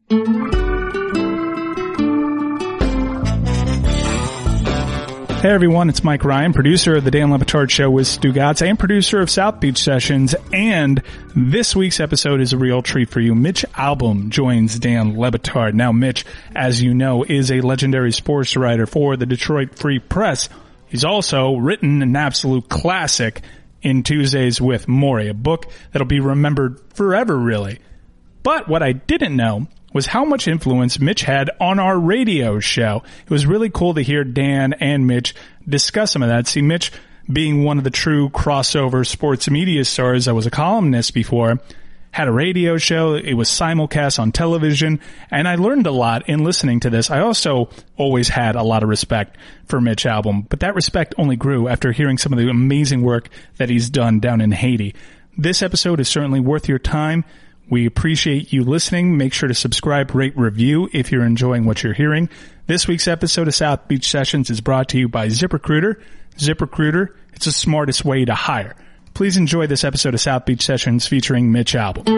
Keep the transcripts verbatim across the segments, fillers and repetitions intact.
Hey everyone, it's Mike Ryan, producer of the Dan Le Batard Show with Stugotz and producer of South Beach Sessions, and this week's episode is a real treat for you. Mitch Albom joins Dan Le Batard. Now Mitch, as you know, is a legendary sports writer for the Detroit Free Press. He's also written an absolute classic in Tuesdays with Morrie, a book that'll be remembered forever, really. But what I didn't know was how much influence Mitch had on our radio show. It was really cool to hear Dan and Mitch discuss some of that. See, Mitch, being one of the true crossover sports media stars, I was a columnist before, had a radio show. It was simulcast on television, and I learned a lot in listening to this. I also always had a lot of respect for Mitch Albom, but that respect only grew after hearing some of the amazing work that he's done down in Haiti. This episode is certainly worth your time. We appreciate you listening. Make sure to subscribe, rate, review if you're enjoying what you're hearing. This week's episode of South Beach Sessions is brought to you by ZipRecruiter. ZipRecruiter, it's the smartest way to hire. Please enjoy this episode of South Beach Sessions featuring Mitch Albom.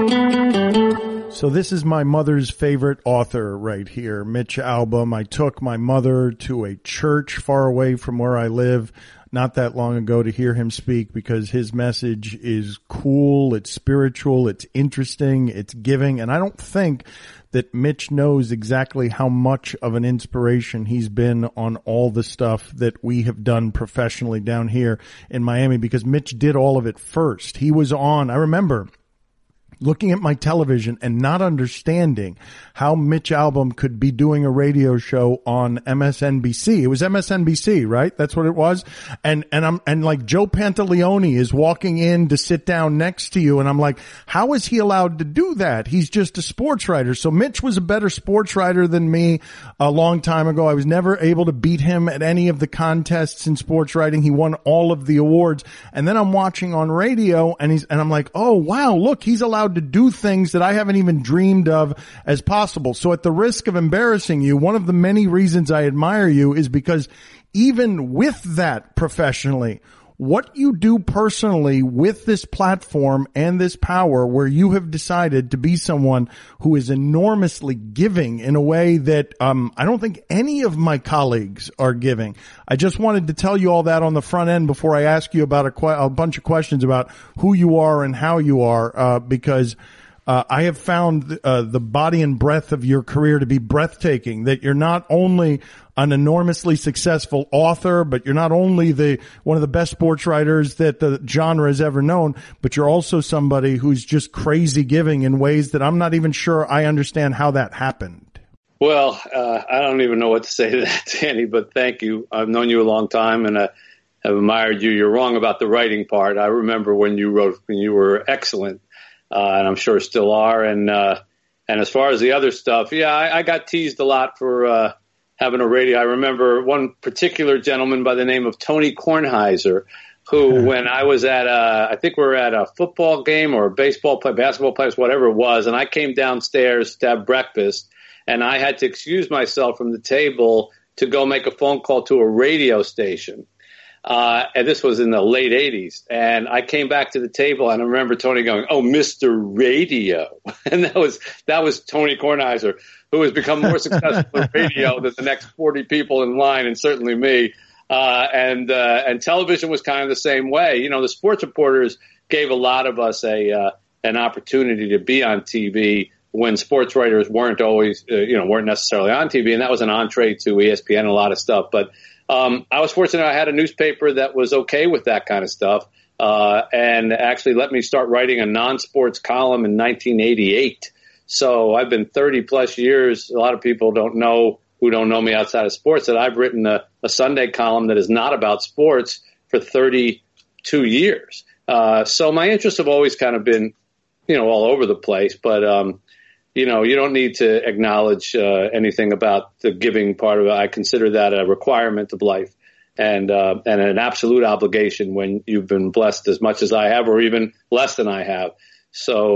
So this is my mother's favorite author right here, Mitch Albom. I took my mother to a church far away from where I live not that long ago to hear him speak because his message is cool, it's spiritual, it's interesting, it's giving, and I don't think that Mitch knows exactly how much of an inspiration he's been on all the stuff that we have done professionally down here in Miami because Mitch did all of it first. He was on, I remember looking at my television and not understanding how Mitch Albom could be doing a radio show on M S N B C. It was M S N B C, right? That's what it was. And, and I'm, and like Joe Pantaleone is walking in to sit down next to you. And I'm like, how is he allowed to do that? He's just a sports writer. So Mitch was a better sports writer than me a long time ago. I was never able to beat him at any of the contests in sports writing. He won all of the awards. And then I'm watching on radio and he's, and I'm like, oh wow, look, he's allowed to do things that I haven't even dreamed of as possible. So at the risk of embarrassing you, one of the many reasons I admire you is because even with that professionally, what you do personally with this platform and this power where you have decided to be someone who is enormously giving in a way that um I don't think any of my colleagues are giving. I just wanted to tell you all that on the front end before I ask you about a, que- a bunch of questions about who you are and how you are, uh, because Uh, I have found uh, the body and breadth of your career to be breathtaking, that you're not only an enormously successful author, but you're not only the one of the best sports writers that the genre has ever known, but you're also somebody who's just crazy giving in ways that I'm not even sure I understand how that happened. Well, uh, I don't even know what to say to that, Danny, but thank you. I've known you a long time and I have admired you. You're wrong about the writing part. I remember when you wrote, when you were excellent. Uh, and I'm sure still are. And, uh, and as far as the other stuff, yeah, I, I got teased a lot for, uh, having a radio. I remember one particular gentleman by the name of Tony Kornheiser, who, when I was at, uh, I think we were at a football game or a baseball play, basketball place, whatever it was. And I came downstairs to have breakfast and I had to excuse myself from the table to go make a phone call to a radio station. Uh, and this was in the late eighties. And I came back to the table and I remember Tony going, "Oh, Mister Radio." And that was, that was Tony Kornheiser, who has become more successful in radio than the next forty people in line, and certainly me. Uh, and, uh, and television was kind of the same way. You know, the sports reporters gave a lot of us a, uh, an opportunity to be on T V when sports writers weren't always, uh, you know, weren't necessarily on T V. And that was an entree to E S P N and a lot of stuff. But Um, I was fortunate I had a newspaper that was okay with that kind of stuff, uh, and actually let me start writing a non-sports column in nineteen eighty-eight. So I've been thirty plus years. A lot of people don't know, who don't know me outside of sports, that I've written a, a Sunday column that is not about sports for thirty-two years. Uh, so my interests have always kind of been, you know, all over the place, but, um, you know, you don't need to acknowledge uh, anything about the giving part of it. I consider that a requirement of life and uh, and an absolute obligation when you've been blessed as much as I have or even less than I have. So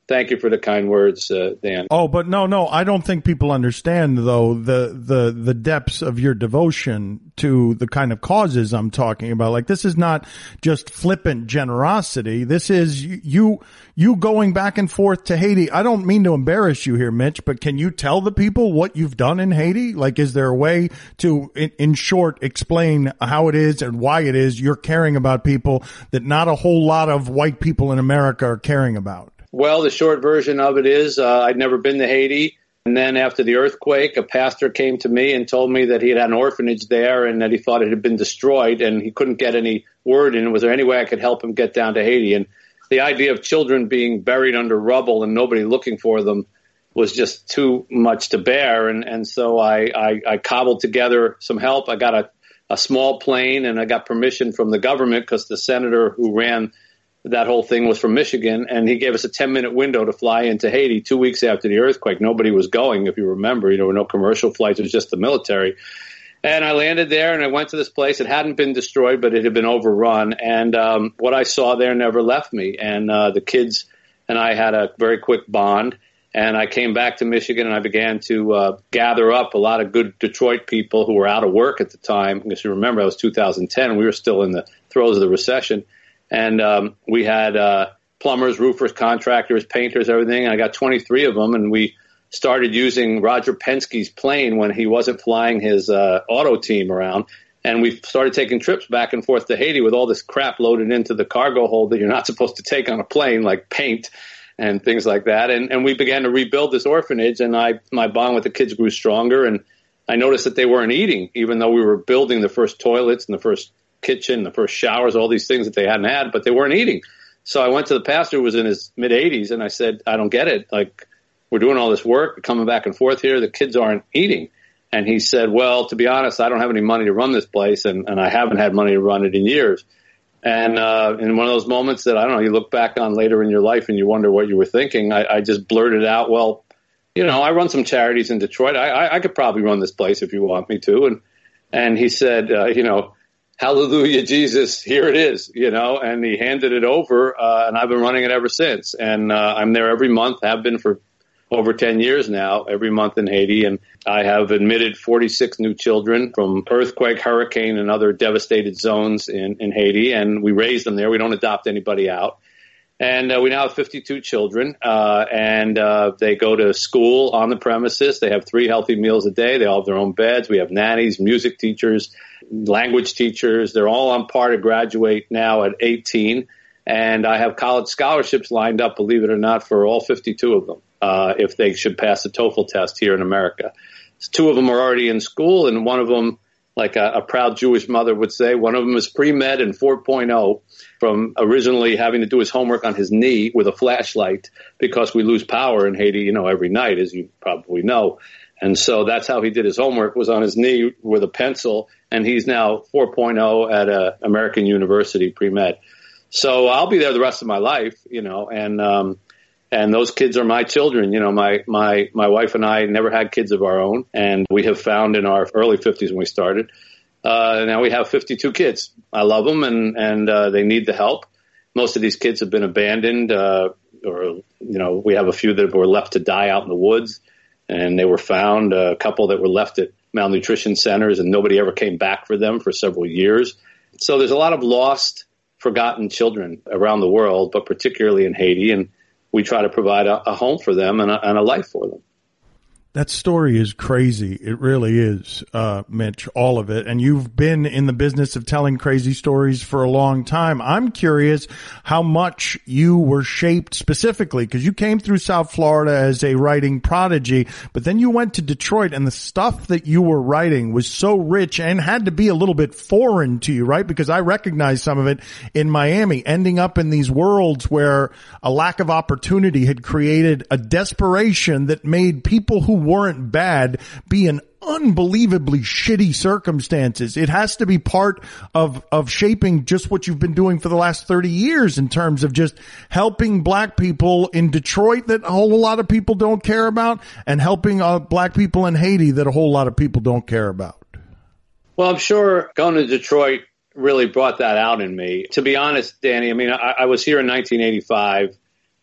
Thank you for the kind words, uh, Dan. Oh, but no, no, I don't think people understand, though, the, the, the depths of your devotion to the kind of causes I'm talking about. Like, this is not just flippant generosity. This is you, you going back and forth to Haiti. I don't mean to embarrass you here, Mitch, but can you tell the people what you've done in Haiti? Like, is there a way to, in, in short, explain how it is and why it is you're caring about people that not a whole lot of white people in America are caring about? Well, the short version of it is uh, I'd never been to Haiti. And then after the earthquake, a pastor came to me and told me that he had an orphanage there and that he thought it had been destroyed and he couldn't get any word in. Was there any way I could help him get down to Haiti? And the idea of children being buried under rubble and nobody looking for them was just too much to bear. And, and so I, I, I cobbled together some help. I got a, a small plane and I got permission from the government because the senator who ran that whole thing was from Michigan, and he gave us a ten-minute window to fly into Haiti two weeks after the earthquake. Nobody was going, if you remember. You know, there were no commercial flights. It was just the military. And I landed there, and I went to this place. It hadn't been destroyed, but it had been overrun. And um, what I saw there never left me. And uh, the kids and I had a very quick bond. And I came back to Michigan, and I began to uh, gather up a lot of good Detroit people who were out of work at the time. Because you remember, that was two thousand ten. We were still in the throes of the recession. And um, we had uh, plumbers, roofers, contractors, painters, everything. And I got twenty-three of them. And we started using Roger Penske's plane when he wasn't flying his uh, auto team around. And we started taking trips back and forth to Haiti with all this crap loaded into the cargo hold that you're not supposed to take on a plane, like paint and things like that. And, and we began to rebuild this orphanage. And I, my bond with the kids grew stronger. And I noticed that they weren't eating, even though we were building the first toilets and the first kitchen, the first showers, all these things that they hadn't had, but they weren't eating. So I went to the pastor who was in his mid eighties and I said, I don't get it. Like, we're doing all this work, coming back and forth here. The kids aren't eating. And he said, well, to be honest, I don't have any money to run this place. And, and I haven't had money to run it in years. And, uh, in one of those moments that, I don't know, you look back on later in your life and you wonder what you were thinking. I, I just blurted out, well, you know, I run some charities in Detroit. I, I, I could probably run this place if you want me to. And, and he said, uh, you know, hallelujah, Jesus, here it is, you know, and he handed it over, uh, and I've been running it ever since. And uh, I'm there every month, have been for over ten years now, every month in Haiti. And I have admitted forty-six new children from earthquake, hurricane, and other devastated zones in, in Haiti. And we raise them there. We don't adopt anybody out. And uh, we now have fifty-two children, uh, and uh, they go to school on the premises. They have three healthy meals a day. They all have their own beds. We have nannies, music teachers, language teachers. They're all on par to graduate now at eighteen. And I have college scholarships lined up, believe it or not, for all fifty-two of them, uh, if they should pass the TOEFL test here in America. Two of them are already in school, and one of them, like a, a proud Jewish mother would say, one of them is pre-med and four point oh from originally having to do his homework on his knee with a flashlight because we lose power in Haiti, you know, every night, as you probably know. And so that's how he did his homework, was on his knee with a pencil, and he's now four point oh at a American University pre-med. So I'll be there the rest of my life, you know, and um, and those kids are my children. You know, my, my, my wife and I never had kids of our own, and we have found in our early fifties when we started. Uh, now we have fifty-two kids. I love them, and, and uh, they need the help. Most of these kids have been abandoned, uh, or, you know, we have a few that were left to die out in the woods, and they were found, a couple that were left at malnutrition centers, and nobody ever came back for them for several years. So there's a lot of lost, forgotten children around the world, but particularly in Haiti, and we try to provide a, a home for them and a, and a life for them. That story is crazy. It really is, uh, Mitch, all of it. And you've been in the business of telling crazy stories for a long time. I'm curious how much you were shaped specifically, because you came through South Florida as a writing prodigy, but then you went to Detroit, and the stuff that you were writing was so rich and had to be a little bit foreign to you, right? Because I recognize some of it in Miami, ending up in these worlds where a lack of opportunity had created a desperation that made people who weren't bad be in unbelievably shitty circumstances. It has to be part of, of shaping just what you've been doing for the last thirty years in terms of just helping black people in Detroit that a whole lot of people don't care about, and helping uh, black people in Haiti that a whole lot of people don't care about. Well, I'm sure going to Detroit really brought that out in me. To be honest, Danny, I mean, I, I was here in nineteen eighty-five.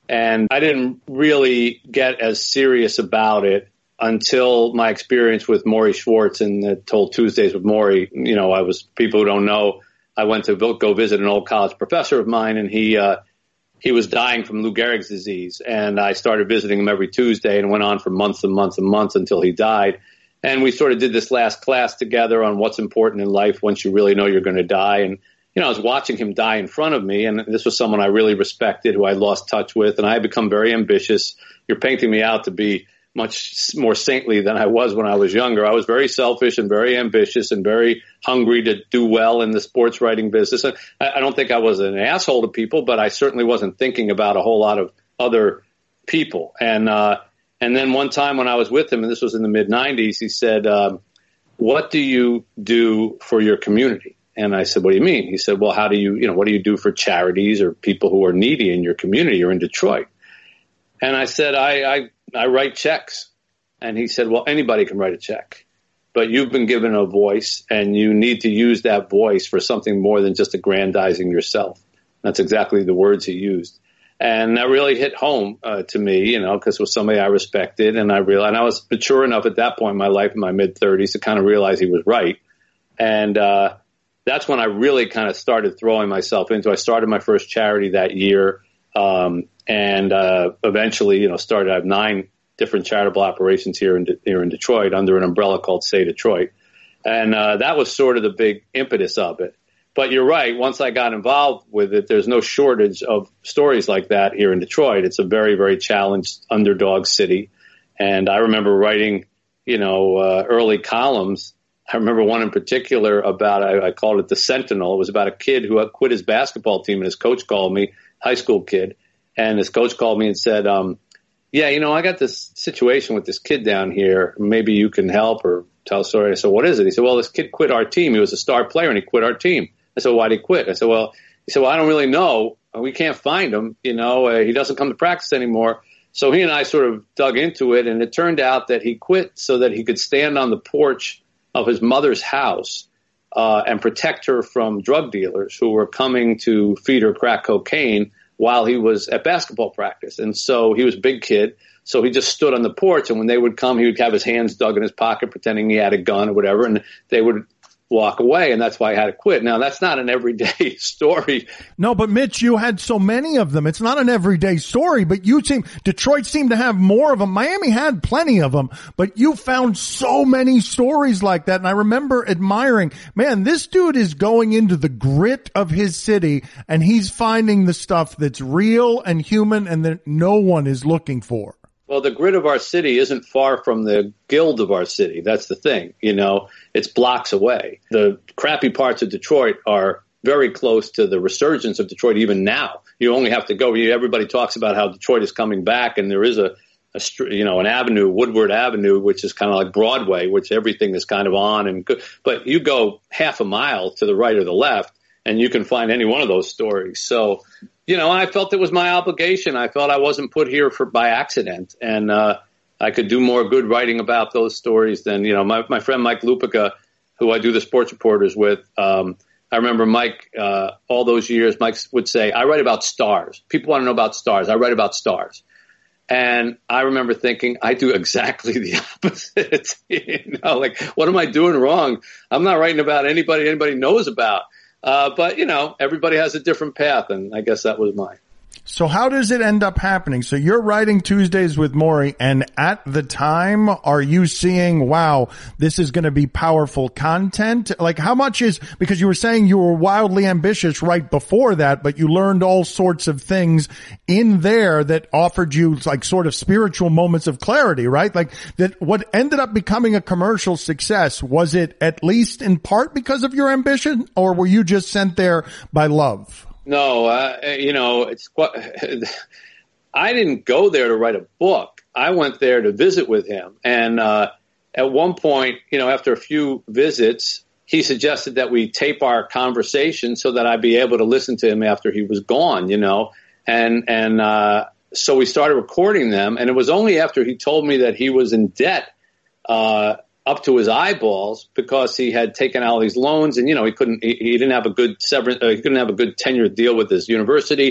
And I didn't really get as serious about it until my experience with Maury Schwartz and the Told Tuesdays with Maury. You know, I was, people who don't know, I went to go visit an old college professor of mine, and he, uh, he was dying from Lou Gehrig's disease. And I started visiting him every Tuesday, and went on for months and months and months until he died. And we sort of did this last class together on what's important in life once you really know you're going to die. And, you know, I was watching him die in front of me, and this was someone I really respected, who I lost touch with, and I had become very ambitious. You're painting me out to be much more saintly than I was when I was younger. I was very selfish and very ambitious and very hungry to do well in the sports writing business. And I don't think I was an asshole to people, but I certainly wasn't thinking about a whole lot of other people. And, uh, And then one time when I was with him, and this was in the mid nineties, he said, um, what do you do for your community? And I said, what do you mean? He said, well, how do you, you know, what do you do for charities or people who are needy in your community or in Detroit? And I said, I, I, I write checks. And he said, well, anybody can write a check, but you've been given a voice, and you need to use that voice for something more than just aggrandizing yourself. That's exactly the words he used. And that really hit home uh, to me, you know, because it was somebody I respected. And I realized, and I was mature enough at that point in my life, in my mid thirties, to kind of realize he was right. And uh, that's when I really kind of started throwing myself into. I started my first charity that year, um, and uh, eventually, you know, started. I have nine different charitable operations here in De- here in Detroit under an umbrella called Say Detroit, and uh, that was sort of the big impetus of it. But you're right. Once I got involved with it, there's no shortage of stories like that here in Detroit. It's a very, very challenged underdog city. And I remember writing, you know, uh, early columns. I remember one in particular about, I, I called it The Sentinel. It was about a kid who had quit his basketball team, and his coach called me, high school kid. And his coach called me and said, um, yeah, you know, I got this situation with this kid down here. Maybe you can help or tell a story. I said, what is it? He said, well, this kid quit our team. He was a star player, and he quit our team. I said, why'd he quit? I said, well, he said, well, I don't really know. We can't find him. You know, uh, he doesn't come to practice anymore. So he and I sort of dug into it, and it turned out that he quit so that he could stand on the porch of his mother's house uh, and protect her from drug dealers who were coming to feed her crack cocaine while he was at basketball practice. And so he was a big kid. So he just stood on the porch, and when they would come, he would have his hands dug in his pocket, pretending he had a gun or whatever, and they would walk away, and that's why I had to quit. Now, that's not an everyday story. No, but Mitch, you had so many of them. It's not an everyday story, but you seem, Detroit seemed to have more of them. Miami had plenty of them, but you found so many stories like that. And I remember admiring, man, this dude is going into the grit of his city, and he's finding the stuff that's real and human and that no one is looking for. Well, the grit of our city isn't far from the guild of our city. That's the thing. You know, it's blocks away. The crappy parts of Detroit are very close to the resurgence of Detroit even now. You only have to go. Everybody talks about how Detroit is coming back, and there is a, a you know, an avenue, Woodward Avenue, which is kind of like Broadway, which everything is kind of on and good. But you go half a mile to the right or the left, and you can find any one of those stories. So, you know, I felt it was my obligation. I felt I wasn't put here for by accident, and uh, I could do more good writing about those stories than, you know, my, my friend Mike Lupica, who I do the sports reporters with. Um, I remember Mike, uh, all those years, Mike would say, I write about stars. People want to know about stars. I write about stars. And I remember thinking, I do exactly the opposite. You know, like, what am I doing wrong? I'm not writing about anybody anybody knows about. Uh, but, you know, everybody has a different path, and I guess that was mine. So how does it end up happening? So you're writing Tuesdays with Maury, and at the time, are you seeing, wow, this is going to be powerful content? Like, how much is, because you were saying you were wildly ambitious right before that, but you learned all sorts of things in there that offered you like sort of spiritual moments of clarity, right? Like that what ended up becoming a commercial success, was it at least in part because of your ambition, or were you just sent there by love? No, uh, you know, it's quite, I didn't go there to write a book. I went there to visit with him. And uh, at one point, you know, after a few visits, he suggested that we tape our conversation so that I'd be able to listen to him after he was gone, you know. And, and uh, so we started recording them. And it was only after he told me that he was in debt uh up to his eyeballs because he had taken out all these loans, and, you know, he couldn't, he, he didn't have a good severance, uh, he couldn't have a good tenure deal with his university. He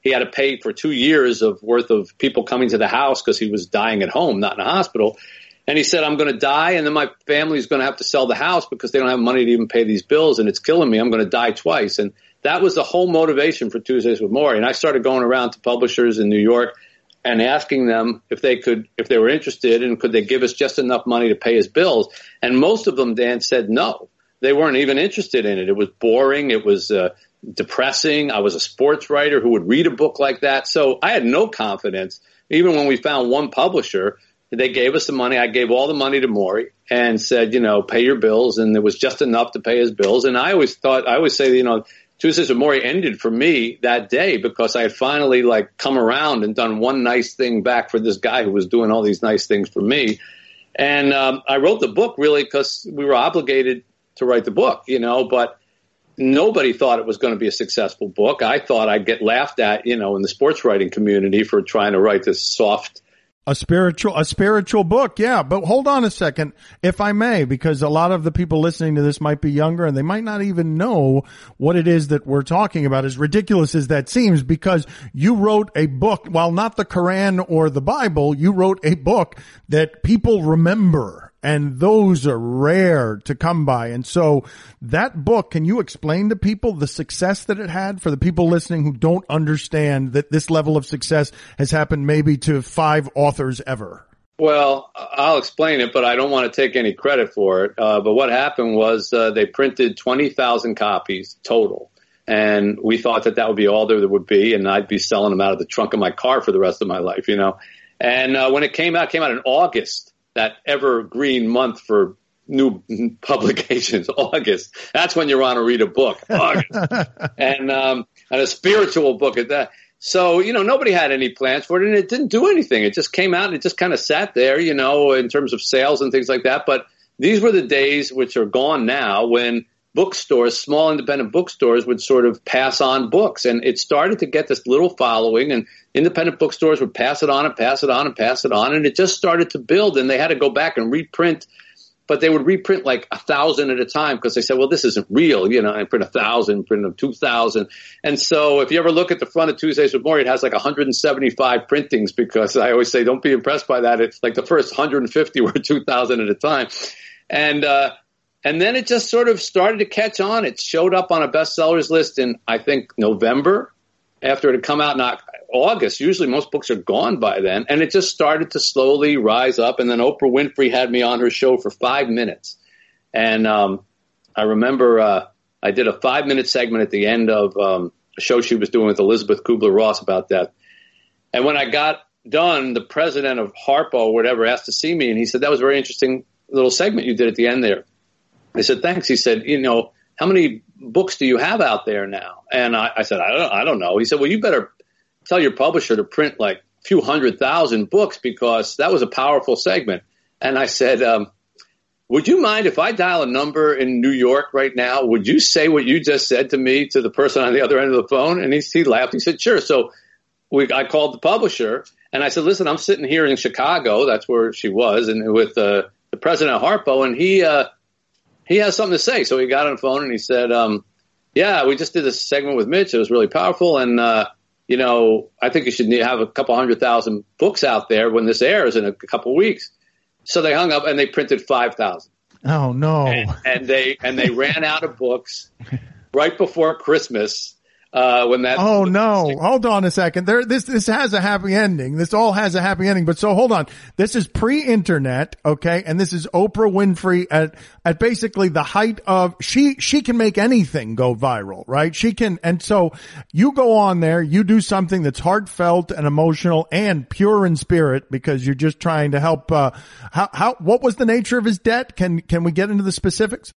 he had to pay for two years of worth of people coming to the house because he was dying at home, not in a hospital. And he said, I'm going to die, and then my family's going to have to sell the house because they don't have money to even pay these bills, and it's killing me. I'm going to die twice. And that was the whole motivation for Tuesdays with Morrie. And I started going around to publishers in New York and asking them if they could, if they were interested, and could they give us just enough money to pay his bills. And most of them, Dan, said no. They weren't even interested in it. It was boring. It was uh, depressing. I was a sports writer who would read a book like that. So I had no confidence. Even when we found one publisher, they gave us the money. I gave all the money to Morrie and said, you know, pay your bills. And it was just enough to pay his bills. And I always thought, I always say, you know, Tuesdays with Morrie ended for me that day because I had finally like come around and done one nice thing back for this guy who was doing all these nice things for me. And um, I wrote the book really because we were obligated to write the book, you know, but nobody thought it was going to be a successful book. I thought I'd get laughed at, you know, in the sports writing community for trying to write this soft A spiritual, a spiritual book. Yeah. But hold on a second, if I may, because a lot of the people listening to this might be younger and they might not even know what it is that we're talking about, as ridiculous as that seems, because you wrote a book, while not the Quran or the Bible, you wrote a book that people remember. And those are rare to come by. And so that book, can you explain to people the success that it had for the people listening who don't understand that this level of success has happened maybe to five authors ever? Well, I'll explain it, but I don't want to take any credit for it. Uh, but what happened was uh, they printed twenty thousand copies total. And we thought that that would be all there would be. And I'd be selling them out of the trunk of my car for the rest of my life, you know. And uh, when it came out, it came out in August. That evergreen month for new publications, August. That's when you're on to read a book, August. and, um, and a spiritual book at that. So, you know, nobody had any plans for it, and it didn't do anything. It just came out and it just kind of sat there, you know, in terms of sales and things like that. But these were the days, which are gone now, when bookstores, small independent bookstores, would sort of pass on books. And it started to get this little following, and independent bookstores would pass it on and pass it on and pass it on. And it just started to build, and they had to go back and reprint, but they would reprint like a thousand at a time because they said, well, this isn't real, you know, and print a thousand, print them two thousand. And so if you ever look at the front of Tuesdays with Morrie, it has like one hundred seventy-five printings, because I always say, don't be impressed by that. It's like the first one hundred fifty were two thousand at a time. And, uh, And then it just sort of started to catch on. It showed up on a bestsellers list in, I think, November, after it had come out in August. Usually most books are gone by then. And it just started to slowly rise up. And then Oprah Winfrey had me on her show for five minutes. And um, I remember uh, I did a five-minute segment at the end of um, a show she was doing with Elizabeth Kubler-Ross about that. And when I got done, the president of Harpo or whatever asked to see me. And he said, that was a very interesting little segment you did at the end there. I said, thanks. He said, you know, how many books do you have out there now? And I, I said, I don't, I don't know. He said, well, you better tell your publisher to print like a few hundred thousand books, because that was a powerful segment. And I said, um, would you mind if I dial a number in New York right now? Would you say what you just said to me to the person on the other end of the phone? And he, he laughed. He said, sure. So we, I called the publisher and I said, listen, I'm sitting here in Chicago. That's where she was. And with uh, the president of Harpo, and he, uh, He has something to say. So he got on the phone and he said, um, yeah, we just did this segment with Mitch. It was really powerful. And, uh, you know, I think you should have a couple hundred thousand books out there when this airs in a couple of weeks. So they hung up and they printed five thousand. Oh, no. And, and they and they ran out of books right before Christmas. Uh, when that. Oh, no. Hold on a second. There, this, this has a happy ending. This all has a happy ending. But so hold on. This is pre-internet. Okay. And this is Oprah Winfrey at, at basically the height of, she, she can make anything go viral, right? She can. And so you go on there, you do something that's heartfelt and emotional and pure in spirit, because you're just trying to help, uh, how, how, what was the nature of his debt? Can, can we get into the specifics?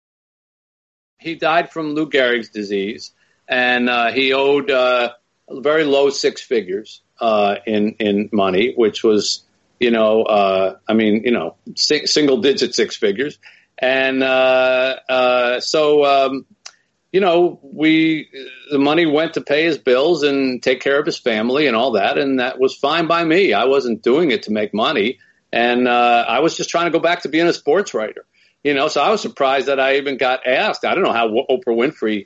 He died from Lou Gehrig's disease. And uh, he owed uh, very low six figures uh, in in money, which was, you know, uh, I mean, you know, sing, single digit six figures. And uh, uh, so, um, you know, we the money went to pay his bills and take care of his family and all that. And that was fine by me. I wasn't doing it to make money. And uh, I was just trying to go back to being a sports writer, you know, so I was surprised that I even got asked. I don't know how Oprah Winfrey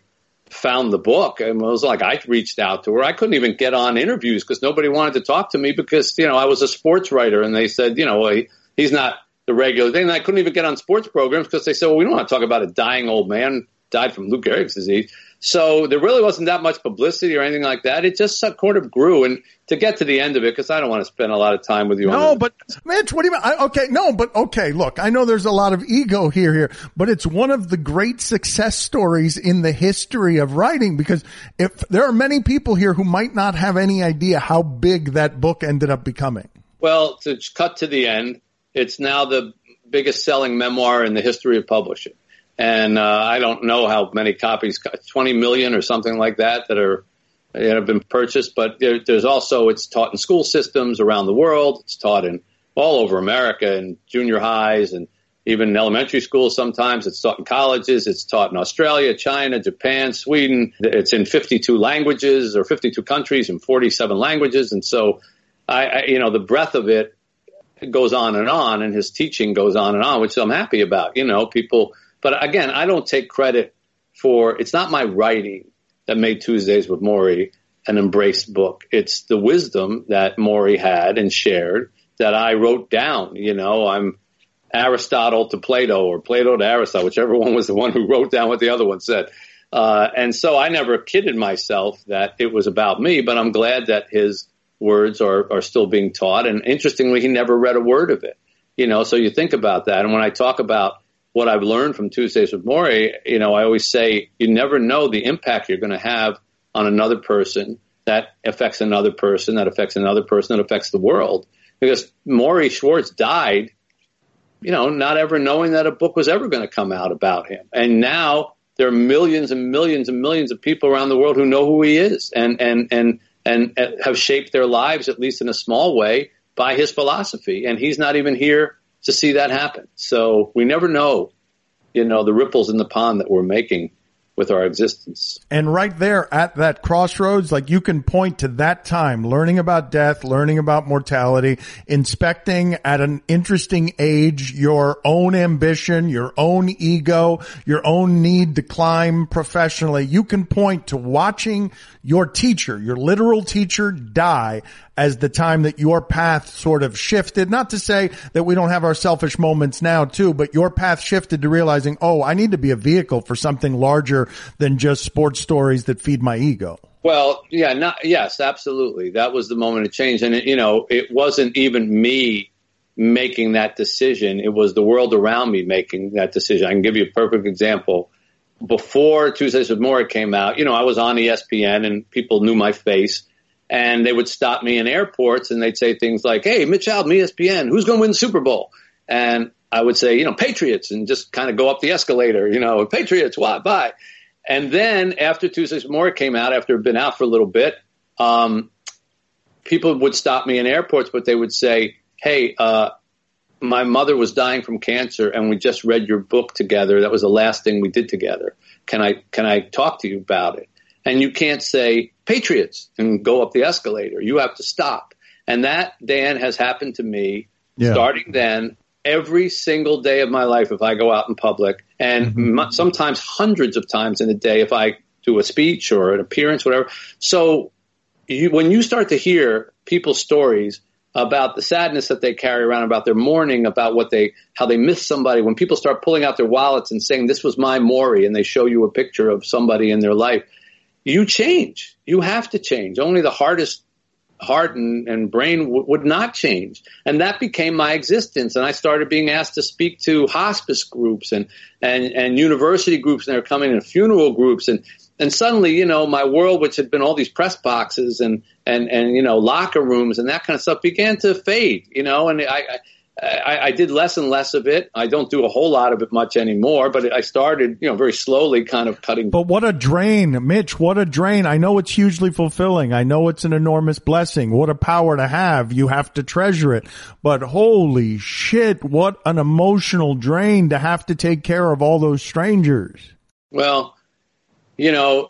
found the book, and it was like I reached out to her. I couldn't even get on interviews because nobody wanted to talk to me because, you know, I was a sports writer, and they said, you know, he, he's not the regular thing. And I couldn't even get on sports programs because they said, well, we don't want to talk about a dying old man, died from Lou Gehrig's disease. So there really wasn't that much publicity or anything like that. It just sort of grew. And to get to the end of it, because I don't want to spend a lot of time with you. No, on but Mitch, what do you mean? I, okay, no, but okay, look, I know there's a lot of ego here, here, but it's one of the great success stories in the history of writing, because if there are many people here who might not have any idea how big that book ended up becoming. Well, to cut to the end, it's now the biggest selling memoir in the history of publishing. And uh, I don't know how many copies, twenty million or something like that, that are that have been purchased. But there, there's also, it's taught in school systems around the world. It's taught in all over America, in junior highs and even in elementary schools sometimes. It's taught in colleges. It's taught in Australia, China, Japan, Sweden. It's in fifty-two languages or fifty-two countries and forty-seven languages. And so, I, I you know, the breadth of it goes on and on, and his teaching goes on and on, which I'm happy about. You know, people... But again, I don't take credit for, it's not my writing that made Tuesdays with Morrie an embraced book. It's the wisdom that Morrie had and shared that I wrote down. You know, I'm Aristotle to Plato, or Plato to Aristotle, whichever one was the one who wrote down what the other one said. Uh, and so I never kidded myself that it was about me, but I'm glad that his words are, are still being taught. And interestingly, he never read a word of it. You know, so you think about that. And when I talk about what I've learned from Tuesdays with Morrie, you know, I always say you never know the impact you're going to have on another person that affects another person, that affects another person, that affects the world. Because Morrie Schwartz died, you know, not ever knowing that a book was ever going to come out about him. And now there are millions and millions and millions of people around the world who know who he is and, and, and, and have shaped their lives, at least in a small way, by his philosophy. And he's not even here to see that happen. So we never know, you know, the ripples in the pond that we're making with our existence. And right there at that crossroads, like you can point to that time, learning about death, learning about mortality, inspecting at an interesting age your own ambition, your own ego, your own need to climb professionally. You can point to watching your teacher, your literal teacher, die as the time that your path sort of shifted. Not to say that we don't have our selfish moments now too, but your path shifted to realizing, oh, I need to be a vehicle for something larger than just sports stories that feed my ego. Well, yeah, not, yes, absolutely. That was the moment of change. And, it, you know, it wasn't even me making that decision. It was the world around me making that decision. I can give you a perfect example. Before Tuesdays with Morrie came out, you know, I was on E S P N and people knew my face. And they would stop me in airports and they'd say things like, hey, Mitch Albom, E S P N, who's going to win the Super Bowl? And I would say, you know, Patriots, and just kind of go up the escalator, you know, Patriots, why, bye. And then after Tuesdays with Morrie came out, after it had been out for a little bit, um, people would stop me in airports, but they would say, hey, uh, my mother was dying from cancer and we just read your book together. That was the last thing we did together. Can I, can I talk to you about it? And you can't say Patriots and go up the escalator. You have to stop. And that, Dan, has happened to me yeah. starting then every single day of my life if I go out in public, and mm-hmm. m- sometimes hundreds of times in a day if I do a speech or an appearance, whatever. So you, when you start to hear people's stories about the sadness that they carry around, about their mourning, about what they, how they miss somebody, when people start pulling out their wallets and saying, this was my Morrie, and they show you a picture of somebody in their life, you change. You have to change. Only the hardest heart and, and brain w- would not change. And that became my existence. And I started being asked to speak to hospice groups and, and, and university groups, and they're coming in funeral groups. And, and suddenly, you know, my world, which had been all these press boxes and, and, and, you know, locker rooms and that kind of stuff, began to fade, you know, and I, I I, I did less and less of it. I don't do a whole lot of it much anymore, but I started, you know, very slowly kind of cutting. But what a drain, Mitch, what a drain. I know it's hugely fulfilling. I know it's an enormous blessing. What a power to have. You have to treasure it. But holy shit, what an emotional drain to have to take care of all those strangers. Well, you know,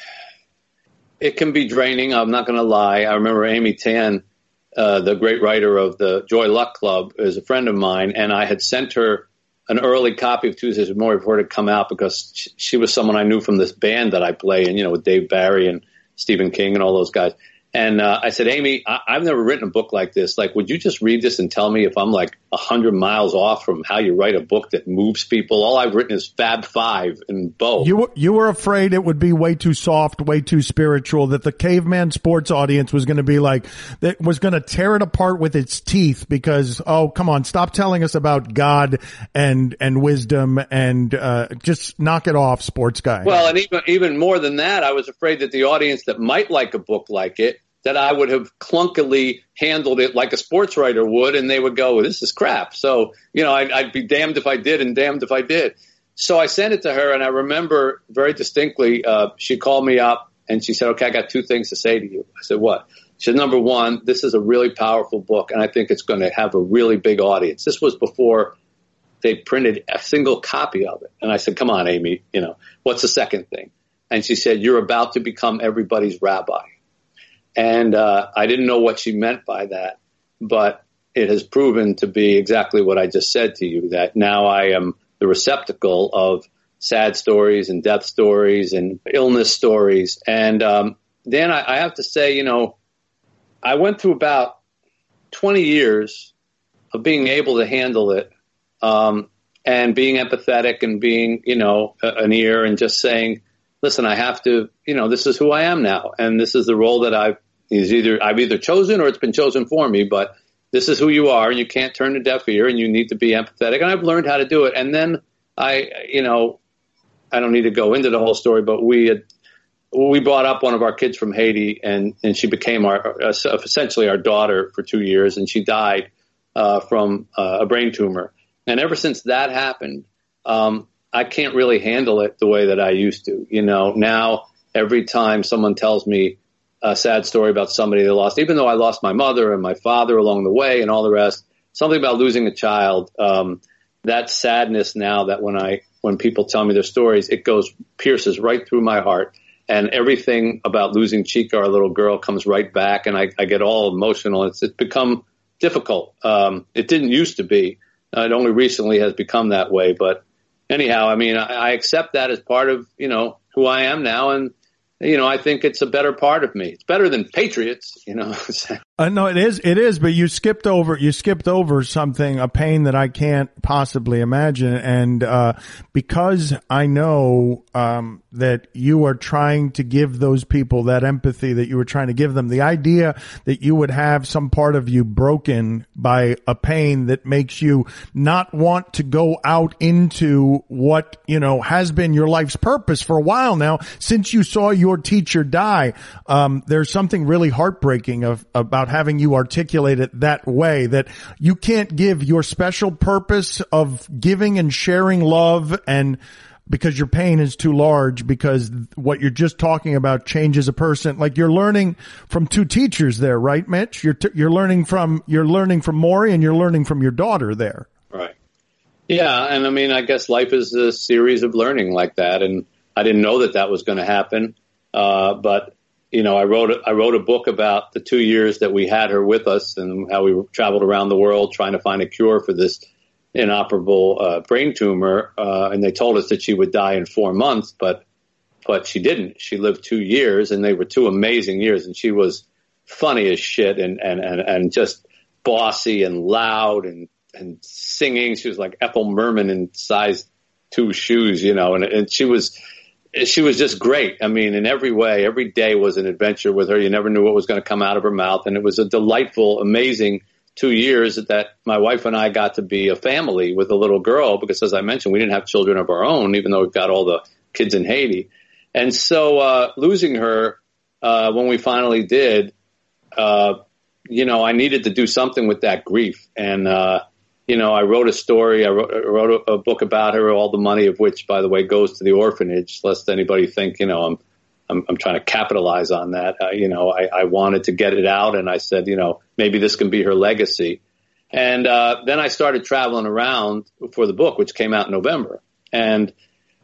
it can be draining. I'm not going to lie. I remember Amy Tan, Uh, the great writer of the Joy Luck Club, is a friend of mine, and I had sent her an early copy of Tuesdays with Morrie before it had come out because she, she was someone I knew from this band that I play in, you know, with Dave Barry and Stephen King and all those guys. And uh, I said, Amy, I- I've never written a book like this. Like, would you just read this and tell me if I'm like a hundred miles off from how you write a book that moves people? All I've written is Fab Five and Bo. You were, you were afraid it would be way too soft, way too spiritual, that the Caveman Sports audience was going to be like, that was going to tear it apart with its teeth because, oh, come on, stop telling us about God and, and wisdom and, uh, just knock it off, sports guy. Well, and even, even more than that, I was afraid that the audience that might like a book like it, that I would have clunkily handled it like a sports writer would, and they would go, this is crap. So, you know, I'd, I'd be damned if I did and damned if I did. So I sent it to her, and I remember very distinctly, uh, she called me up, and she said, okay, I got two things to say to you. I said, what? She said, number one, this is a really powerful book, and I think it's going to have a really big audience. This was before they printed a single copy of it. And I said, come on, Amy, you know, what's the second thing? And she said, you're about to become everybody's rabbi. And uh, I didn't know what she meant by that, but it has proven to be exactly what I just said to you, that now I am the receptacle of sad stories and death stories and illness stories. And um, then I, I have to say, you know, I went through about twenty years of being able to handle it um, and being empathetic and being, you know, a, an ear and just saying, listen, I have to, you know, this is who I am now. And this is the role that I've is either I've either chosen or it's been chosen for me. But this is who you are, and you can't turn a deaf ear, and you need to be empathetic. And I've learned how to do it. And then I, you know, I don't need to go into the whole story, but we had, we brought up one of our kids from Haiti, and, and she became our essentially our daughter for two years, and she died uh, from uh, a brain tumor. And ever since that happened, um, I can't really handle it the way that I used to. You know, now every time someone tells me a sad story about somebody they lost, even though I lost my mother and my father along the way and all the rest, something about losing a child, um, that sadness now that when I, when people tell me their stories, it goes, pierces right through my heart. And everything about losing Chica, our little girl, comes right back, and I, I get all emotional. It's, it's become difficult. Um, it didn't used to be. Uh, it only recently has become that way, but anyhow, I mean, I, I accept that as part of, you know, who I am now. And, you know, I think it's a better part of me. It's better than Patriots, you know. uh, no, it is. It is. But you skipped over, you skipped over something, a pain that I can't possibly imagine. And, uh, because I know, um, that you are trying to give those people that empathy that you were trying to give them, the idea that you would have some part of you broken by a pain that makes you not want to go out into what, you know, has been your life's purpose for a while now, since you saw your teacher die. Um, there's something really heartbreaking of, about having you articulate it that way, that you can't give your special purpose of giving and sharing love, and because your pain is too large, because what you're just talking about changes a person. Like, you're learning from two teachers there, right, Mitch? You're, t- you're learning from, you're learning from Morrie, and you're learning from your daughter there. Right. Yeah. And I mean, I guess life is a series of learning like that. And I didn't know that that was going to happen. Uh, but, you know, I wrote, a, I wrote a book about the two years that we had her with us and how we traveled around the world trying to find a cure for this inoperable uh, brain tumor. Uh, and they told us that she would die in four months, but, but she didn't. She lived two years, and they were two amazing years. And she was funny as shit and, and, and, and just bossy and loud and, and singing. She was like Ethel Merman in size two shoes, you know, and, and she was, she was just great. I mean, in every way, every day was an adventure with her. You never knew what was going to come out of her mouth. And it was a delightful, amazing two years that my wife and I got to be a family with a little girl, because as I mentioned, we didn't have children of our own, even though we've got all the kids in Haiti. And so, uh, losing her, uh, when we finally did, uh, you know, I needed to do something with that grief. And, uh, you know, I wrote a story, I wrote, I wrote a, a book about her, all the money of which, by the way, goes to the orphanage, lest anybody think, you know, I'm, I'm, I'm trying to capitalize on that. Uh, you know, I, I wanted to get it out, and I said, you know, maybe this can be her legacy. And uh, then I started traveling around for the book, which came out in November. And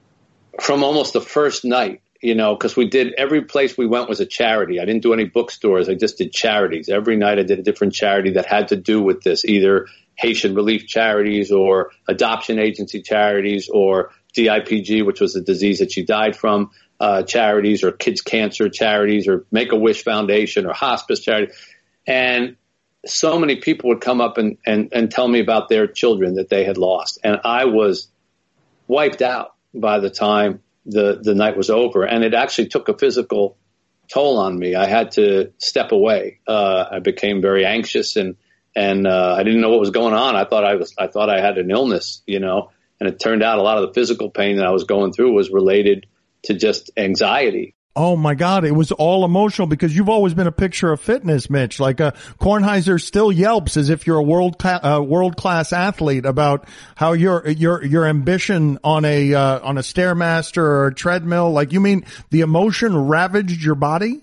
from almost the first night, you know, because we did, every place we went was a charity. I didn't do any bookstores. I just did charities. Every night I did a different charity that had to do with this, either Haitian relief charities or adoption agency charities or D I P G, which was the disease that she died from, uh, charities or kids cancer charities or Make-A-Wish Foundation or hospice charity. And so many people would come up and, and, and tell me about their children that they had lost. And I was wiped out by the time the, the night was over. And it actually took a physical toll on me. I had to step away. Uh, I became very anxious and, and, uh, I didn't know what was going on. I thought I was, I thought I had an illness, you know, and it turned out a lot of the physical pain that I was going through was related to just anxiety. Oh my God, it was all emotional because you've always been a picture of fitness, Mitch. Like uh, Kornheiser still yelps as if you're a world uh, world class athlete about how your your your ambition on a uh, on a Stairmaster or a treadmill. Like, you mean the emotion ravaged your body?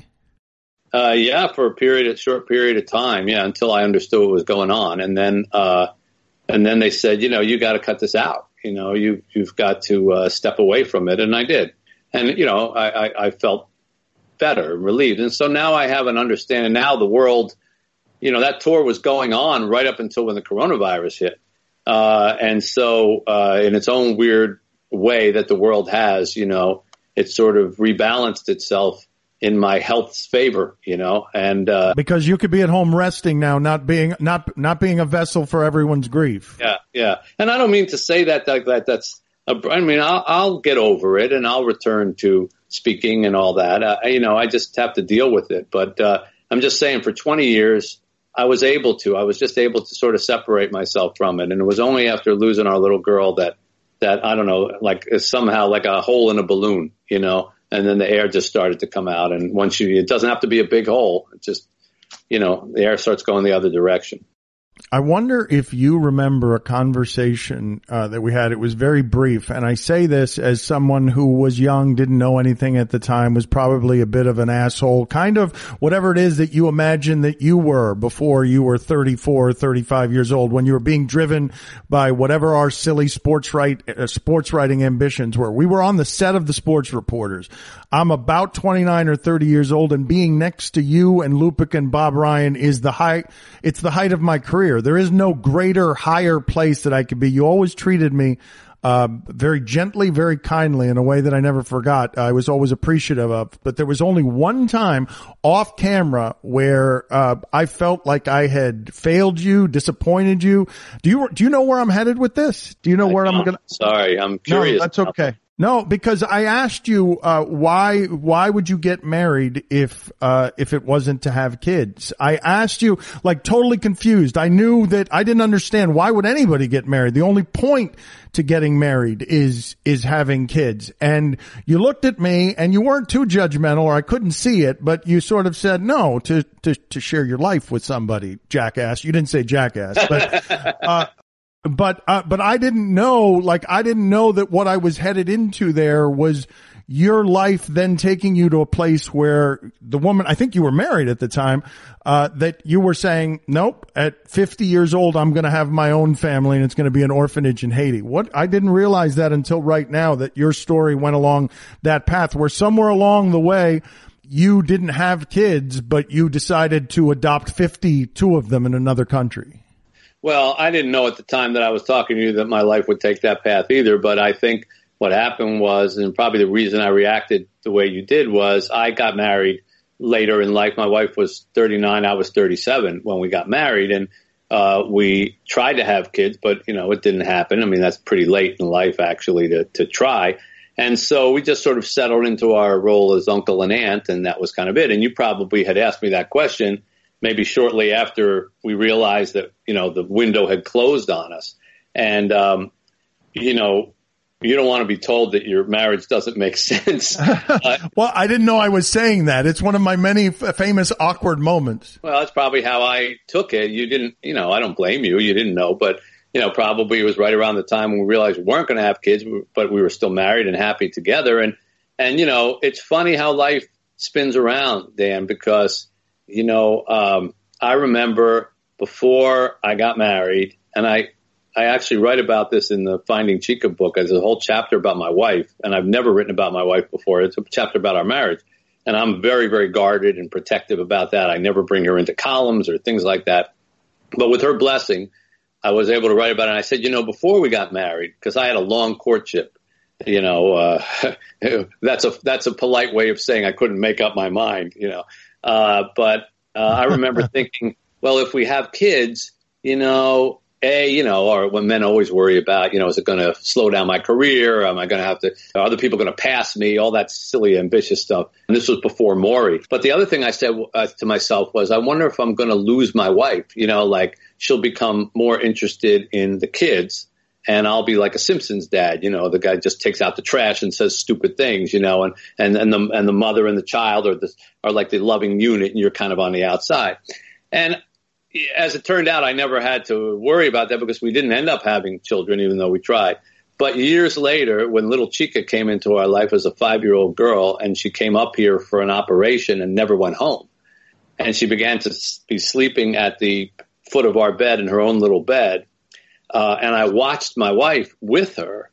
Uh, yeah, for a period, a short period of time. Yeah, until I understood what was going on, and then uh, and then they said, you know, you got to cut this out. You know, you you've got to uh, step away from it, and I did. And, you know, I, I, I felt better, relieved. And so now I have an understanding. Now the world, you know, that tour was going on right up until when the coronavirus hit. Uh, and so uh, in its own weird way that the world has, you know, it sort of rebalanced itself in my health's favor, you know, and uh, because you could be at home resting now, not being not not being a vessel for everyone's grief. Yeah. Yeah. And I don't mean to say that that, that that's I mean, I'll, I'll get over it and I'll return to speaking and all that. Uh, you know, I just have to deal with it. But uh, I'm just saying for twenty years, I was able to. I was just able to sort of separate myself from it. And it was only after losing our little girl that, that I don't know, like somehow like a hole in a balloon, you know, and then the air just started to come out. And once you, it doesn't have to be a big hole. It just, you know, the air starts going the other direction. I wonder if you remember a conversation uh, that we had. It was very brief, and I say this as someone who was young, didn't know anything at the time, was probably a bit of an asshole, kind of whatever it is that you imagine that you were before you were thirty-four or thirty-five years old, when you were being driven by whatever our silly sports right, uh, sports writing ambitions were. We were on the set of the Sports Reporters. I'm about twenty-nine or thirty years old, and being next to you and Lupic and Bob Ryan is the height, it's the height of my career. There is no greater, higher place that I could be. You always treated me uh, very gently, very kindly, in a way that I never forgot. I was always appreciative of. But there was only one time off camera where uh, I felt like I had failed you, disappointed you. Do you do you know where I'm headed with this? Do you know where I'm going? Sorry, I'm curious. No, that's okay. No, because I asked you, uh, why, why would you get married if, uh, if it wasn't to have kids? I asked you, like, totally confused. I knew that I didn't understand. Why would anybody get married? The only point to getting married is, is having kids. And you looked at me and you weren't too judgmental, or I couldn't see it, but you sort of said no to, to, to share your life with somebody, jackass. You didn't say jackass, but, uh, But, uh, but I didn't know, like, I didn't know that what I was headed into there was your life then taking you to a place where the woman, I think you were married at the time, uh, that you were saying, nope, at fifty years old, I'm going to have my own family and it's going to be an orphanage in Haiti. What, I didn't realize that until right now, that your story went along that path, where somewhere along the way, you didn't have kids, but you decided to adopt fifty-two of them in another country. Well, I didn't know at the time that I was talking to you that my life would take that path either. But I think what happened was, and probably the reason I reacted the way you did, was I got married later in life. My wife was thirty-nine. I was thirty-seven when we got married. And uh, we tried to have kids, but, you know, it didn't happen. I mean, that's pretty late in life, actually, to, to try. And so we just sort of settled into our role as uncle and aunt, and that was kind of it. And you probably had asked me that question maybe shortly after we realized that, you know, the window had closed on us. And, um, you know, you don't want to be told that your marriage doesn't make sense. Uh, well, I didn't know I was saying that. It's one of my many f- famous awkward moments. Well, that's probably how I took it. You didn't, you know, I don't blame you. You didn't know, but, you know, probably it was right around the time when we realized we weren't going to have kids, but we were still married and happy together. And, and, you know, it's funny how life spins around, Dan, because, you know, um, I remember before I got married, and I, I actually write about this in the Finding Chica book. There's a whole chapter about my wife, and I've never written about my wife before. It's a chapter about our marriage, and I'm very, very guarded and protective about that. I never bring her into columns or things like that. But with her blessing, I was able to write about it. And I said, you know, before we got married, because I had a long courtship, you know, uh, that's a that's a polite way of saying I couldn't make up my mind, you know. Uh, but uh, I remember thinking, well, if we have kids, you know, A, you know, or when men always worry about, you know, is it going to slow down my career? Am I going to have to, are other people going to pass me? All that silly, ambitious stuff. And this was before Maury. But the other thing I said uh, to myself was, I wonder if I'm going to lose my wife, you know, like she'll become more interested in the kids and I'll be like a Simpsons dad, you know, the guy just takes out the trash and says stupid things, you know, and, and, and the, and the mother and the child are the, are like the loving unit and you're kind of on the outside. And as it turned out, I never had to worry about that because we didn't end up having children, even though we tried. But years later, when little Chica came into our life as a five-year-old girl, and she came up here for an operation and never went home, and she began to be sleeping at the foot of our bed in her own little bed, uh, and I watched my wife with her,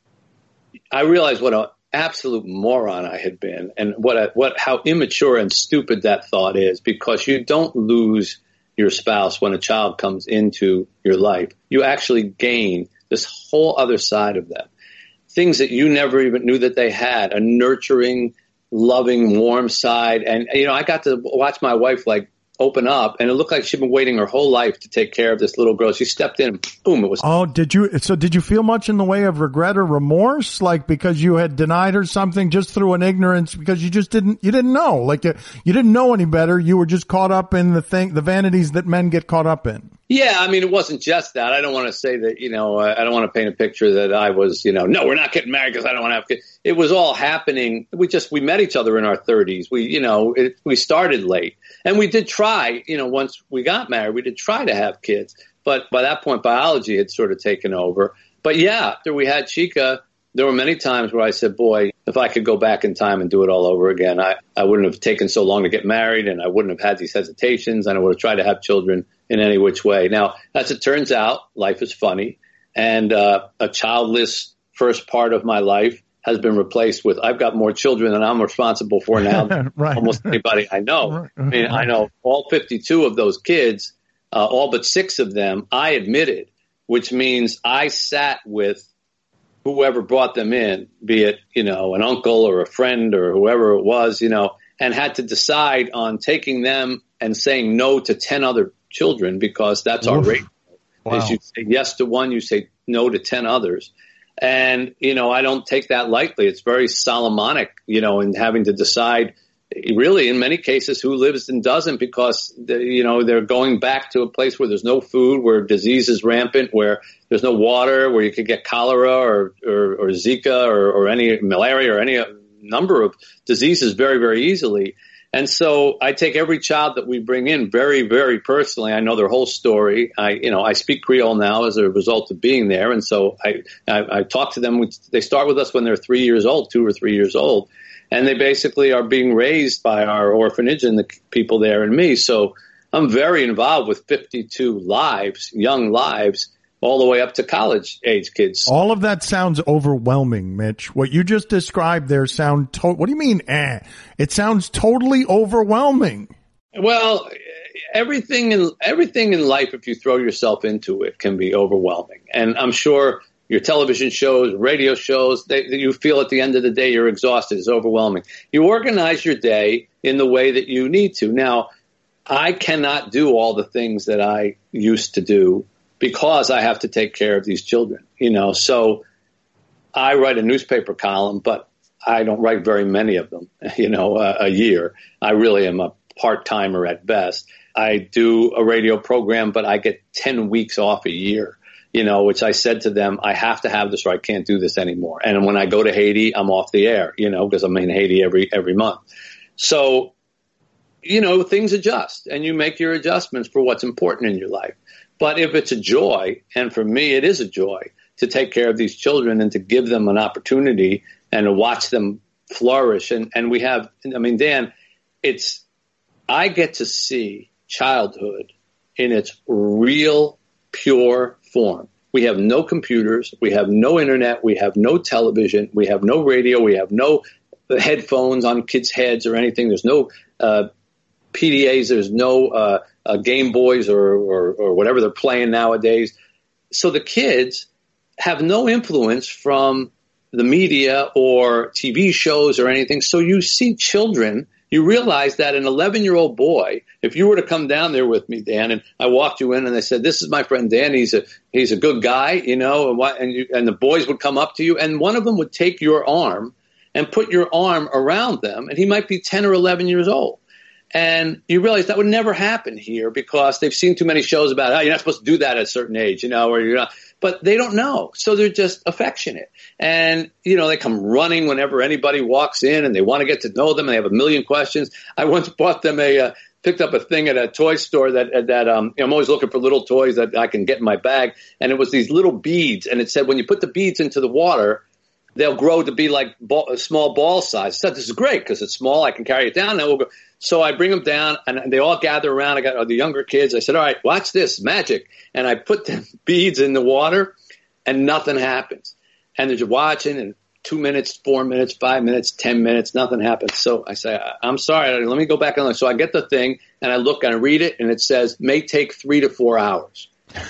I realized what an absolute moron I had been, and what a, what how immature and stupid that thought is, because you don't lose your spouse when a child comes into your life. You actually gain this whole other side of them. Things that you never even knew that they had, a nurturing, loving, warm side. And, you know, I got to watch my wife like open up, and it looked like she'd been waiting her whole life to take care of this little girl. She stepped in, and boom, it was. Oh, did you? So did you feel much in the way of regret or remorse, like because you had denied her something just through an ignorance, because you just didn't, you didn't know, like you, you didn't know any better. You were just caught up in the thing, the vanities that men get caught up in. Yeah, I mean, it wasn't just that. I don't want to say that, you know, I don't want to paint a picture that I was, you know, no, we're not getting married because I don't want to have kids. It was all happening. We just, we met each other in our thirties. We, you know, it, we started late. And we did try, you know, once we got married, we did try to have kids. But by that point, biology had sort of taken over. But yeah, after we had Chica, there were many times where I said, boy, if I could go back in time and do it all over again, I, I wouldn't have taken so long to get married, and I wouldn't have had these hesitations, and I would have tried to have children in any which way. Now, as it turns out, life is funny, and uh, a childless first part of my life has been replaced with, I've got more children than I'm responsible for now than right. almost anybody I know. I mean, I know all fifty-two of those kids, uh, all but six of them, I admitted, which means I sat with whoever brought them in, be it, you know, an uncle or a friend or whoever it was, you know, and had to decide on taking them and saying no to ten other children, because that's our rate. Wow. Is you say yes to one, you say no to ten others. And, you know, I don't take that lightly. It's very Solomonic, you know, in having to decide really in many cases who lives and doesn't, because, you know, they're going back to a place where there's no food, where disease is rampant, where there's no water, where you could get cholera or, or, or Zika or, or any malaria or any number of diseases very, very easily. And so I take every child that we bring in very, very personally. I know their whole story. I, you know, I speak Creole now as a result of being there. And so I, I, I talk to them. They start with us when they're three years old, two or three years old. And they basically are being raised by our orphanage and the people there and me. So I'm very involved with fifty-two lives, young lives, all the way up to college age kids. All of that sounds overwhelming, Mitch. What you just described there sound to- what do you mean, eh? It sounds totally overwhelming. Well, everything in everything in life, if you throw yourself into it, can be overwhelming. And I'm sure your television shows, radio shows, they, you feel at the end of the day you're exhausted. It's overwhelming. You organize your day in the way that you need to. Now, I cannot do all the things that I used to do because I have to take care of these children, you know. So I write a newspaper column, but I don't write very many of them, you know, a, a year. I really am a part-timer at best. I do a radio program, but I get ten weeks off a year, you know, which I said to them, I have to have this or I can't do this anymore. And when I go to Haiti, I'm off the air, you know, because I'm in Haiti every every month. So, you know, things adjust and you make your adjustments for what's important in your life. But if it's a joy, and for me it is a joy, to take care of these children and to give them an opportunity and to watch them flourish. And, and we have, I mean, Dan, it's, I get to see childhood in its real, pure form. We have no computers. We have no internet. We have no television. We have no radio. We have no headphones on kids' heads or anything. There's no uh, P D As. There's no uh, uh, Game Boys or, or, or whatever they're playing nowadays. so the kids have no influence from the media or T V shows or anything. So you see children, you realize that an eleven-year-old boy, if you were to come down there with me, Dan, and I walked you in and I said, this is my friend Dan, he's a he's a good guy, you know, and, what, and, you, and the boys would come up to you, and one of them would take your arm and put your arm around them, and he might be ten or eleven years old. And you realize that would never happen here because they've seen too many shows about, oh, you're not supposed to do that at a certain age, you know, or you're not. But they don't know. So they're just affectionate. And, you know, they come running whenever anybody walks in and they want to get to know them. And they have a million questions. I once bought them a, uh, picked up a thing at a toy store that, that, um, I'm always looking for little toys that I can get in my bag. And it was these little beads. And it said, when you put the beads into the water, they'll grow to be like ball, a small ball size. I said, this is great because it's small. I can carry it down. Now we'll go. So I bring them down and they all gather around. I got the younger kids. I said, all right, watch this magic. And I put the beads in the water and nothing happens. And they're just watching and two minutes, four minutes, five minutes, ten minutes, nothing happens. So I say, I'm sorry. Let me go back on. So I get the thing and I look and I read it and it says may take three to four hours.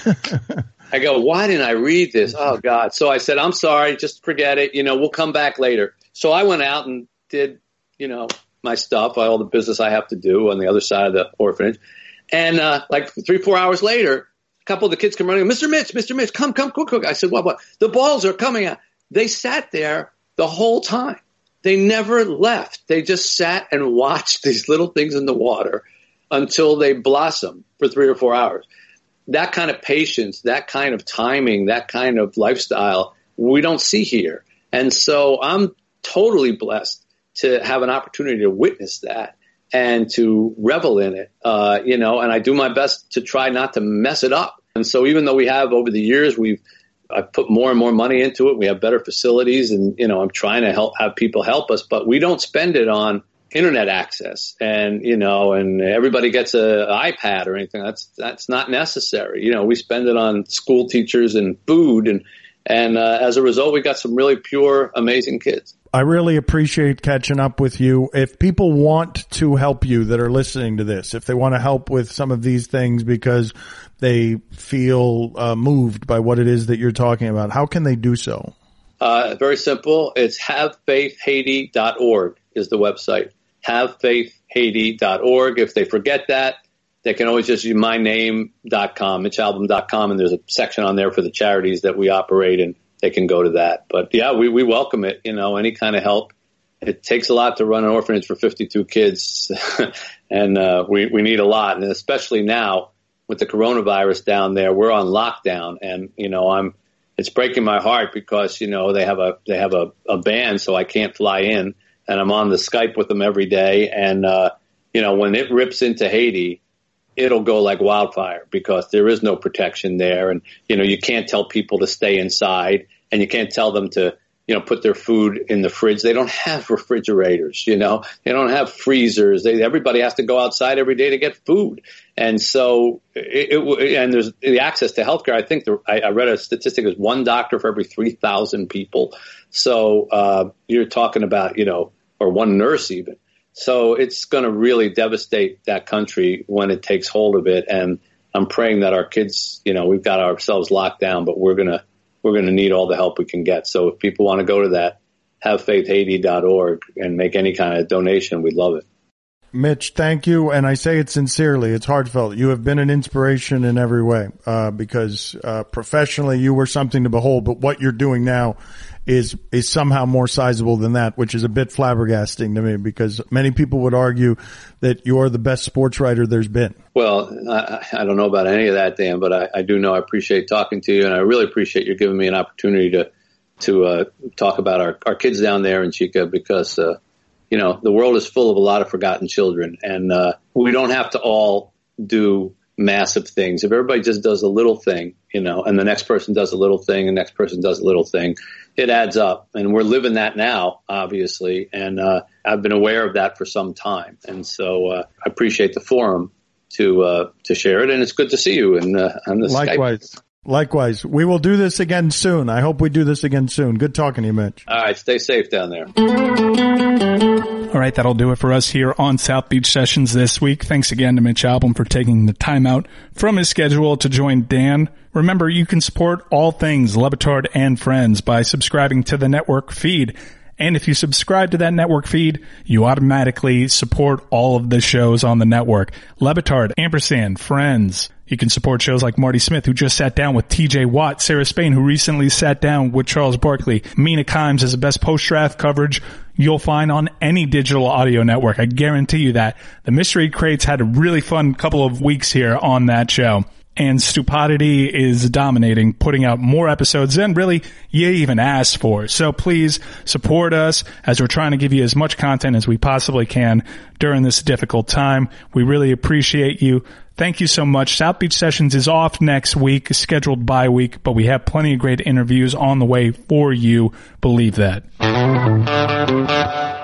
I go, why didn't I read this? Oh, God. So I said, I'm sorry. Just forget it. You know, we'll come back later. So I went out and did, you know, my stuff, all the business I have to do on the other side of the orphanage. And uh, like three, four hours later, a couple of the kids come running, Mister Mitch, Mister Mitch, come, come, quick, quick. I said, what, what? The balls are coming out. They sat there the whole time. They never left. They just sat and watched these little things in the water until they blossomed for three or four hours. That kind of patience, that kind of timing, that kind of lifestyle, we don't see here. And so I'm totally blessed to have an opportunity to witness that and to revel in it, uh, you know, and I do my best to try not to mess it up. And so even though we have over the years, we've I've put more and more money into it. We have better facilities and, you know, I'm trying to help have people help us, but we don't spend it on internet access and, you know, and everybody gets a, an iPad or anything. That's, that's not necessary. You know, we spend it on school teachers and food and, and uh, as a result, we got some really pure, amazing kids. I really appreciate catching up with you. If people want to help you that are listening to this, if they want to help with some of these things because they feel uh, moved by what it is that you're talking about, how can they do so? Uh, very simple. It's have faith haiti dot org is the website. have faith haiti dot org. If they forget that, they can always just use my name dot com, mitch albom dot com, and there's a section on there for the charities that we operate in. They can go to that. But yeah, we, we welcome it, you know, any kind of help. It takes a lot to run an orphanage for fifty-two kids and uh, we, we need a lot. And especially now with the coronavirus down there, we're on lockdown and, you know, I'm, it's breaking my heart because, you know, they have a, they have a, a ban, so I can't fly in and I'm on the Skype with them every day. And, uh, you know, when it rips into Haiti, it'll go like wildfire because there is no protection there. And, you know, you can't tell people to stay inside and you can't tell them to, you know, put their food in the fridge. They don't have refrigerators, you know, they don't have freezers. They, everybody has to go outside every day to get food. And so it, it and there's the access to healthcare. I think the, I, I read a statistic is one doctor for every three thousand people. So, uh, you're talking about, you know, or one nurse even. So it's going to really devastate that country when it takes hold of it. And I'm praying that our kids, you know, we've got ourselves locked down, but we're going to, we're going to need all the help we can get. So if people want to go to that, have faith haiti dot org and make any kind of donation, we'd love it. Mitch, thank you. And I say it sincerely. It's heartfelt. You have been an inspiration in every way, uh, because, uh, professionally you were something to behold, but what you're doing now is, is somehow more sizable than that, which is a bit flabbergasting to me because many people would argue that you're the best sports writer there's been. Well, I, I don't know about any of that, Dan, but I, I do know I appreciate talking to you and I really appreciate you giving me an opportunity to, to, uh, talk about our, our kids down there in Chica because, uh, you know, the world is full of a lot of forgotten children and, uh, we don't have to all do massive things. If everybody just does a little thing, you know, and the next person does a little thing, and the next person does a little thing, it adds up. And we're living that now, obviously. And, uh, I've been aware of that for some time. And so, uh, I appreciate the forum to, uh, to share it. And it's good to see you and, uh, on the Likewise. Skype. Likewise. We will do this again soon. I hope we do this again soon. Good talking to you, Mitch. All right. Stay safe down there. All right, that'll do it for us here on South Beach Sessions this week. Thanks again to Mitch Albom for taking the time out from his schedule to join Dan. Remember, you can support all things Le Batard and Friends by subscribing to the network feed. And if you subscribe to that network feed, you automatically support all of the shows on the network. Le Batard, Ampersand, Friends. You can support shows like Marty Smith, who just sat down with T J Watt, Sarah Spain, who recently sat down with Charles Barkley. Mina Kimes is the best post-draft coverage you'll find on any digital audio network. I guarantee you that. The Mystery Crates had a really fun couple of weeks here on that show. And Stupidity is dominating, putting out more episodes than really you even asked for. So please support us as we're trying to give you as much content as we possibly can during this difficult time. We really appreciate you. Thank you so much. South Beach Sessions is off next week, scheduled bye week, but we have plenty of great interviews on the way for you. Believe that.